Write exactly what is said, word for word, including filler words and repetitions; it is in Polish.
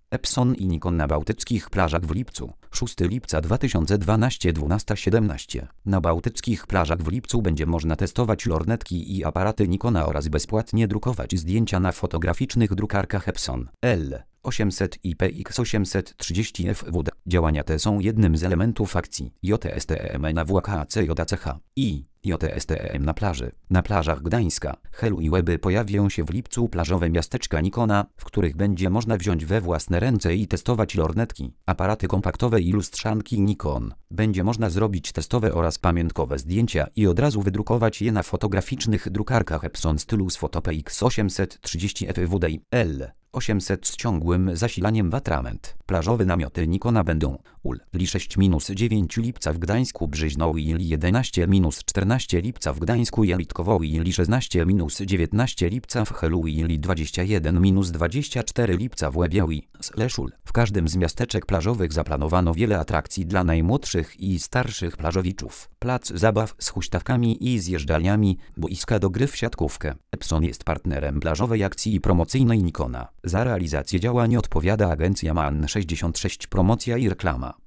Epson i Nikon na bałtyckich plażach w lipcu. szóstego lipca dwa tysiące dwunastego dwunasta siedemnaście. Na bałtyckich plażach w lipcu będzie można testować lornetki i aparaty Nikona oraz bezpłatnie drukować zdjęcia na fotograficznych drukarkach Epson L osiemset i P X osiemset trzydzieści F W D. Działania te są jednym z elementów akcji J T S T E M na W K C J A C H i J T S T E M na plaży. Na plażach Gdańska, Helu i Łeby pojawią się w lipcu plażowe miasteczka Nikona, w których będzie można wziąć we własne ręce i testować lornetki, aparaty kompaktowe i lustrzanki Nikon. Będzie można zrobić testowe oraz pamiątkowe zdjęcia i od razu wydrukować je na fotograficznych drukarkach Epson Stylus Photo P X osiemset trzydzieści F W D i L osiemset z ciągłym zasilaniem w atrament. Plażowe namioty Nikona będą U L I sześć do dziewięciu lipca w Gdańsku, Brzyźno U L I jedenaście do czternastu lipca w Gdańsku, Jelitkowo U L I szesnaście do dziewiętnastu lipca w Helu, U L I dwadzieścia jeden do dwudziestu czterech lipca w Łebie U L. W każdym z miasteczek plażowych zaplanowano wiele atrakcji dla najmłodszych i starszych plażowiczów. Plac zabaw z huśtawkami i zjeżdżalniami, boiska do gry w siatkówkę. Epson jest partnerem plażowej akcji promocyjnej Nikona. Za realizację działań odpowiada agencja MAN sześćdziesiąt sześć Promocja i Reklama.